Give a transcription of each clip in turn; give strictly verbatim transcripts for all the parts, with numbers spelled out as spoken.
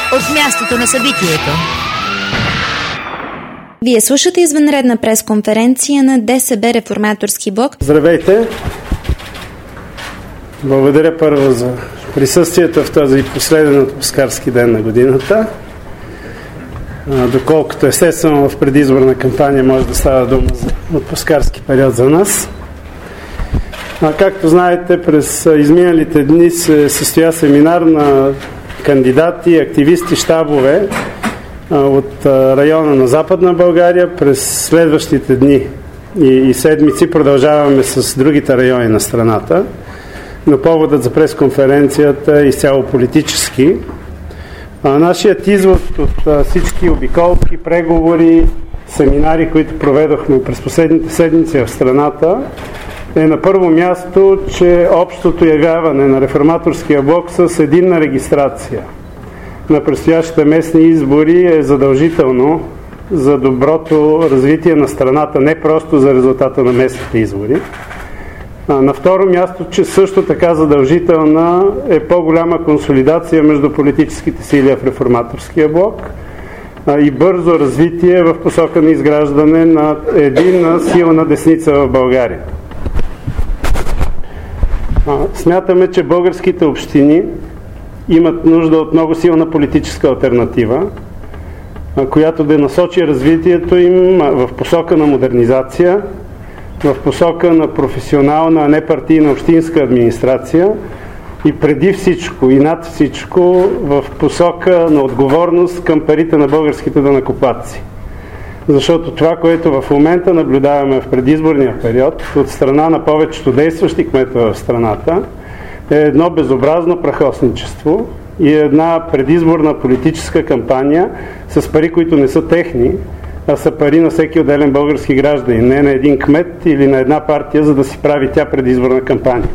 от мястото на събитието. Вие слушате извънредна пресконференция на ДСБ Реформаторски блок. Здравейте! Благодаря първо за присъствието в този последен отпускарски ден на годината. Доколкото естествено в предизборна кампания може да става дума за отпускарски период за нас. А, както знаете, през изминалите дни се състоя семинар на кандидати, активисти, щабове а, от а, района на Западна България. През следващите дни и, и седмици продължаваме с другите райони на страната, но поводът за пресконференцията е изцяло политически. А, нашият извод от а, всички обиколки, преговори, семинари, които проведохме през последните седмици в страната, е на първо място, че общото явяване на Реформаторския блок с единна регистрация на предстоящите местни избори е задължително за доброто развитие на страната, не просто за резултата на местните избори. А на второ място, че също така задължителна е по-голяма консолидация между политическите сили в Реформаторския блок а, и бързо развитие в посока на изграждане на единна силна десница в България. Смятаме, че българските общини имат нужда от много силна политическа алтернатива, която да насочи развитието им в посока на модернизация, в посока на професионална, а не партийна общинска администрация и преди всичко и над всичко в посока на отговорност към парите на българските данъкоплатци. Защото това, което в момента наблюдаваме в предизборния период от страна на повечето действащи кметове в страната, е едно безобразно прахосничество и една предизборна политическа кампания с пари, които не са техни, а са пари на всеки отделен български гражданин, не на един кмет или на една партия, за да си прави тя предизборна кампания.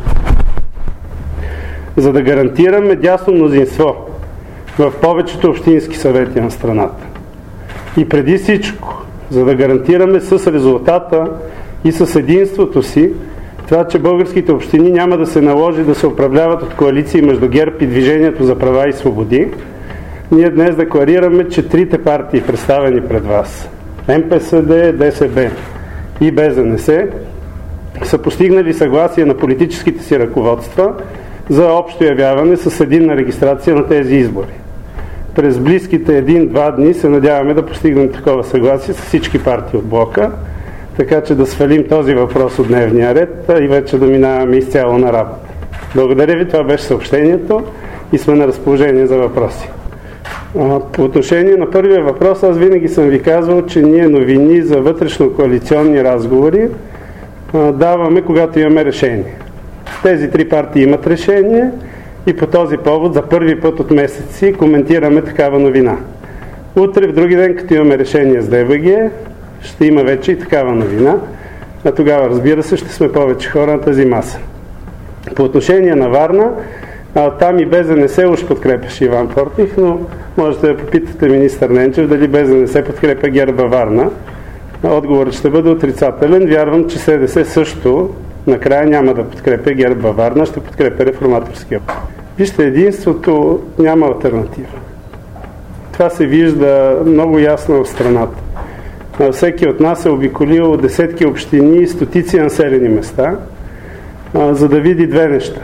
За да гарантираме дясно мнозинство в повечето общински съвети на страната и преди всичко, за да гарантираме с резултата и с единството си това, че българските общини няма да се наложи да се управляват от коалиции между ГЕРБ и Движението за права и свободи, ние днес декларираме, че трите партии, представени пред вас, Ем Пе Ес Де, Де Ес Бе и Be Зе Ен Се, са постигнали съгласие на политическите си ръководства за общо явяване с единна регистрация на тези избори. През близките един-два дни се надяваме да постигнем такова съгласие с всички партии от блока, така че да свалим този въпрос от дневния ред и вече да минаваме изцяло на работа. Благодаря ви, това беше съобщението и сме на разположение за въпроси. По отношение на първия въпрос, аз винаги съм ви казвал, че ние новини за вътрешно-коалиционни разговори даваме, когато имаме решение. Тези три партии имат решение и по този повод за първи път от месеци коментираме такава новина. Утре, в други ден, като имаме решение с Де Ба Ге, ще има вече и такава новина, а тогава, разбира се, ще сме повече хора на тази маса. По отношение на Варна, там и Be Зе Ен Се уж подкрепяше Иван Портних, но можете да попитате министър Ненчев дали Be Зе Ен Се подкрепя ГЕРБ във Варна. Отговорът ще бъде отрицателен. Вярвам, че Ес Де Се също накрая няма да подкрепя ГЕРБ във Варна, ще подкрепя Реформаторския. Вижте, единството няма алтернатива. Това се вижда много ясно в страната. Всеки от нас е обиколил десетки общини и стотици населени места, за да види две неща.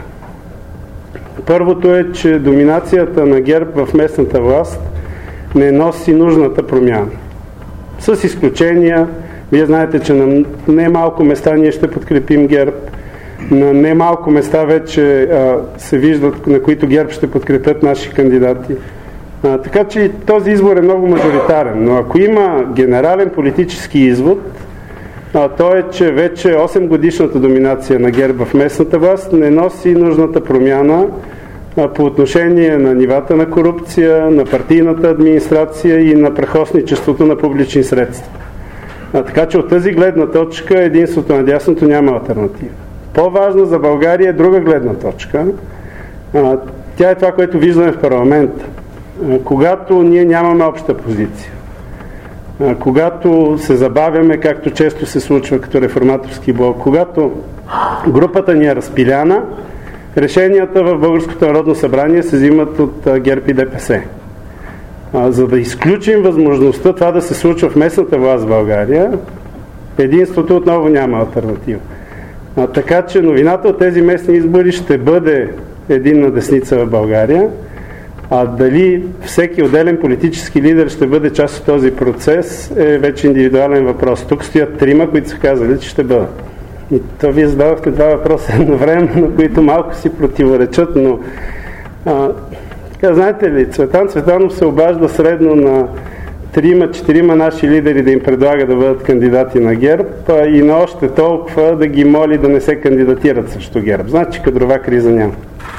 Първото е, че доминацията на ГЕРБ в местната власт не носи нужната промяна. С изключения, вие знаете, че на немалко места ние ще подкрепим ГЕРБ, на немалко места вече а, се виждат, на които ГЕРБ ще подкрепят наши кандидати. А, така че този избор е много мажоритарен, но ако има генерален политически извод, а, то е, че вече осем годишната доминация на ГЕРБ в местната власт не носи нужната промяна а, по отношение на нивата на корупция, на партийната администрация и на прахосничеството на публични средства. А, така че от тази гледна точка единството на дясното няма алтернатива. По-важно за България е друга гледна точка. А, тя е това, което виждаме в парламента. А, когато ние нямаме обща позиция, а, когато се забавяме, както често се случва като Реформаторски блок, когато групата ни е разпиляна, решенията в Българското народно събрание се взимат от а, ГЕРБ и Де Пе Се. А, за да изключим възможността това да се случва в местната власт в България, единството отново няма алтернатива. А, така че новината от тези местни избори ще бъде единна десница в България, а дали всеки отделен политически лидер ще бъде част от този процес е вече индивидуален въпрос. Тук стоят трима, които са казали, че ще бъдат. И то вие задавахте два въпроса едновременно, които малко си противоречат, но а, така, знаете ли, Цветан Цветанов се обажда средно на трима-четирима наши лидери да им предлага да бъдат кандидати на ГЕРБ а, и на още толкова да ги моли да не се кандидатират срещу ГЕРБ. Значи кадрова криза няма.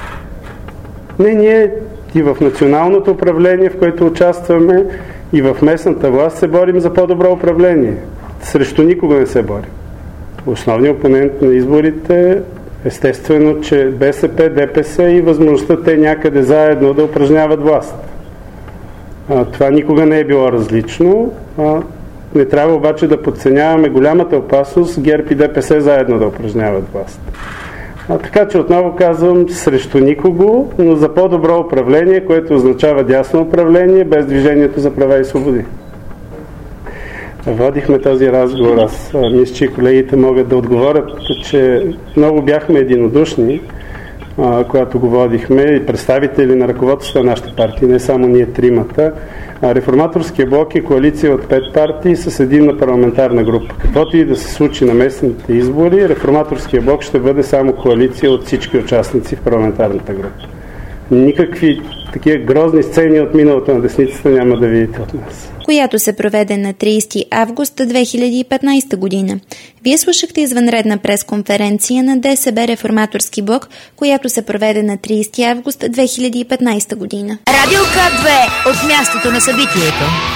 Не, ние и в националното управление, в което участваме, и в местната власт се борим за по-добро управление. Срещу никога не се борим. Основният опонент на изборите естествено, че БСП, ДПС и възможността те някъде заедно да упражняват власт. А, това никога не е било различно. А, не трябва обаче да подценяваме голямата опасност ГЕРБ и ДПС заедно да упражняват власт. А, така че отново казвам, срещу никого, но за по-добро управление, което означава дясно управление, без движението за права и свободи. Водихме този разговор. Аз мисля, че колегите могат да отговорят, че много бяхме единодушни, а, когато го водихме, и представители на ръководството на нашите партии, не само ние тримата. А, Реформаторския блок е коалиция от пет партии с единна парламентарна група. Каквото и да се случи на местните избори, Реформаторския блок ще бъде само коалиция от всички участници в парламентарната група. Никакви такива грозни сцени от миналото на десницата няма да видите от нас. Която се проведе на тридесети август две хиляди и петнадесета година. Вие слушахте извънредна пресконференция на ДСБ Реформаторски блок, която се проведе на тридесети август две хиляди и петнадесета година. Радио К две от мястото на събитието.